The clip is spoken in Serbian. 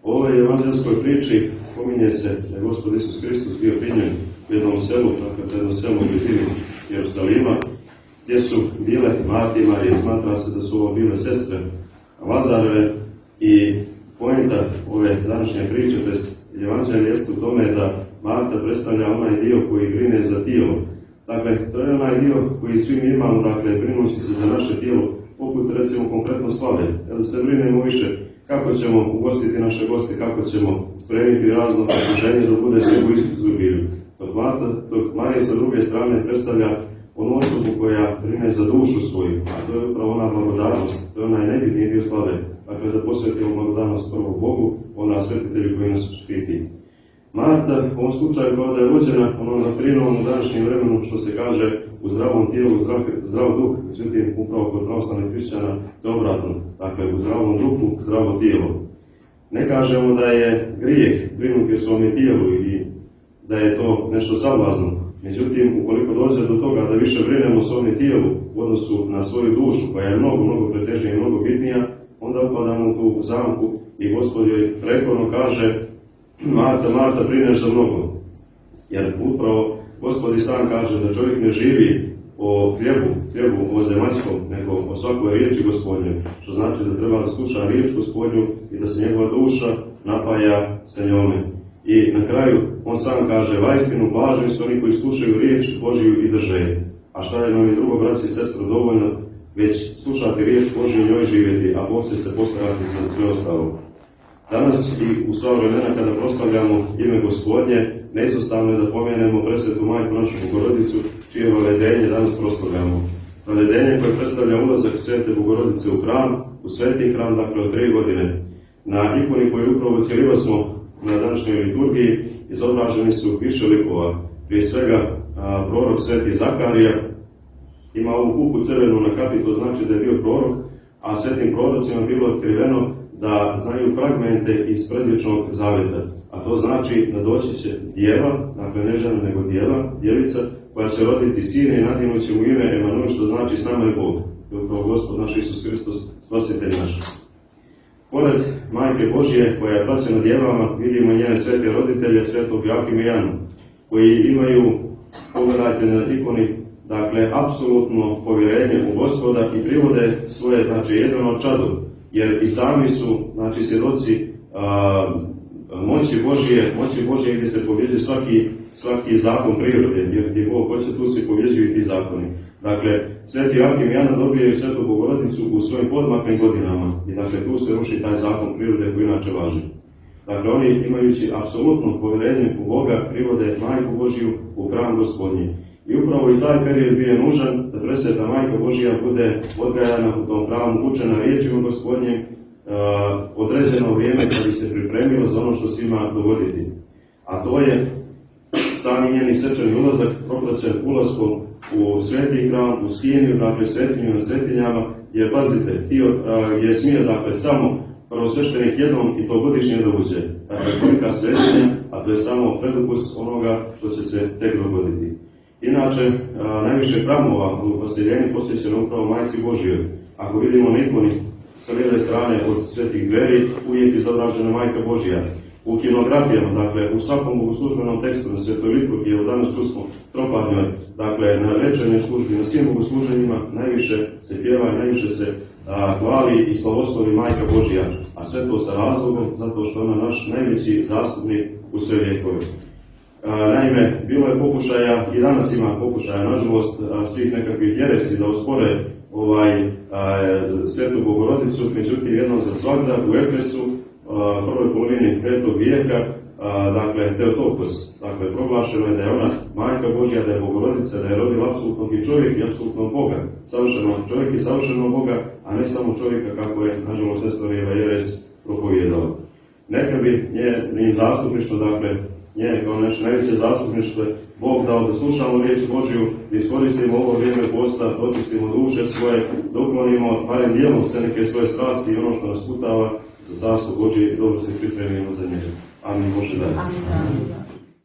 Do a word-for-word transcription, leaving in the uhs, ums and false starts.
U ovoj evanđelskoj priči pominje se da je Gospod Isus Hristos bio primljen u jednom selu, dakle jednom selu u blizini Jerusalima, gdje su bile Marta i Marija. Smatra se da su ovo bile sestre Lazarove i poenta ove današnje priče, tj. evanđelje, jest u tome da Marta predstavlja onaj dio koji brine za tijelo. Dakle, to je onaj dio koji svi mi imamo, dakle, brinući se za naše tijelo, poput recimo konkretno slave. Kada se brinemo više kako ćemo ugostiti naše goste, kako ćemo spremiti razno okruženje da bude sve u izubilju. Dok, dok Marija sa druge strane predstavlja onu osobu koja brine za dušu svoju, a to je upravo ona blagodarnost, to je onaj nebitniji dio slave. Dakle, da posvetimo blagodarnost prvo Bogu, onda svetitelju koji nas štiti. Marta, u ovom slučaju, kao da je vođena onom doktrinom u današnjem vremenu, što se kaže, u zdravom tijelu, zdrav, zdrav duh, međutim, upravo kod pravoslavnih hrišćana, to je obratno. Dakle, u zdravom duhu, zdravo tijelo. Ne kažemo da je grijeh brinuti o svome tijelu i da je to nešto sablazno. Međutim, ukoliko dođe do toga da više brinemo o svome tijelu u odnosu na svoju dušu, koja je mnogo, mnogo pretežnija i mnogo bitnija, onda upadamo u tu zamku i Gospod joj prekorno kaže: Marta, Marta, brineš za mnogo. Jer upravo Gospod i sam kaže da čovjek ne živi o hlijebu, hlijebu o zemaljskom, nego o svakoj riječi Gospodnje, što znači da treba da sluša riječ Gospodnju i da se njegova duša napaja sa njome. I na kraju on sam kaže: vaistinu blaženi su oni koji slušaju riječ Božiju i drže je. A šta je nam i drugo, braći i sestro, dovoljno već slušati riječ Božiju i njoj živjeti, a Bog će se postarati za sve ostalo. Danas i u sva vremena kada proslavljamo ime Gospodnje, neizostavno je da pomenemo presvetu majku našu Bogorodicu, čije veledenje danas proslavljamo. Veledenje koje predstavlja ulazak svete Bogorodice u hram, u sveti hram, dakle od tri godine. Na ikoni koju upravo cijeliva smo na današnjoj liturgiji izobraženi su više likova. Prije svega a, prorok sveti Zakarija ima ovu kupu crvenu na kapi, to znači da je bio prorok, a svetim prorocima bilo otkriveno da znaju fragmente iz predvječnog zavjeta. A to znači da doći će djeva, dakle ne žena nego djeva, djevica, koja će roditi sine i nadimut će mu ime Emanuel, što znači s nama je Bog. To je upravo Gospod naš Isus Hristos, spasitelj naš. Pored Majke Božje, koja je praćena djevama, vidimo njene svete roditelje, svetog Joakima i Janu, koji imaju, pogledajte na ikoni, dakle, apsolutno povjerenje u Gospoda i privode svoje, znači, jedno čado, jer i sami su, znači, svjedoci a, moći Božje, moći Božje gdje se povjeđuje svaki, svaki zakon prirode, jer gdje Bog hoće, tu se povjeđuju i ti zakoni. Dakle, sveti Joakim i Jana dobijaju svetu Bogorodicu u svojim podmaklim godinama i dakle tu se ruši taj zakon prirode koji inače važi. Dakle, oni imajući apsolutno povjerenje u Boga privode Majku Božju u hram Gospodnji. I upravo i taj period bio je nužan da presveta Majka Božja bude odgajana u tom hramu, učena riječima Gospodnjim, uh, određeno vrijeme da bi se pripremilo za ono što se ima dogoditi. A to je sami njeni svečani ulazak propraćen ulaskom u sveti hram, u skинiju, dakle svetinju na svetinjama, jer pazite, htio, uh, je smio dakle samo prvosveštenik jednom i to godišnje da uđe. Dakle, kolika svetinja, a to je samo predukus onoga što će se tek dogoditi. Inače, a, najviše hramova u poseljenju posvećeno upravo Majci Božjoj. Ako vidimo na ikoni sa lijeve strane od svetih dveri, uvijek je izobražena Majka Božja. U kinografijama, dakle, u svakom bogoslužbenom tekstu na svetoj liturgiji, evo danas čusmo troparnjoj, dakle, na večernjoj službi, na svim bogosluženjima, najviše se pjeva, najviše se a, hvali i slavoslovi Majka Božja, a sve to sa razlogom, zato što ona naš najveći zastupnik u sve vjekove. Naime, bilo je pokušaja, i danas ima pokušaja, nažalost, svih nekakvih jeresi da ospore ovaj, a, svetu Bogorodicu, međutim, jednom za svagda u Efesu, a, prvoj polovini petog vijeka, a, dakle, Teotokos, dakle, proglašeno je da je ona Majka Božja, da je Bogorodica, da je rodila apsolutnog i čovjek i apsolutnog Boga, savršenog čovjek i savršenog Boga, a ne samo čovjeka kako je, nažalost, Nestorijeva jeres propovijedala. Neka bi njenim zastupništvo, dakle, nje kao naše najveće zastupništvo Bog dao da slušamo riječ Božju, da iskoristimo ovo vrijeme posta, da očistimo duše svoje, da uklonimo barem dijelom sve neke svoje strasti i ono što nas putava za carstvo Božje i dobro se pripremimo za njega. Amin. Bože daj.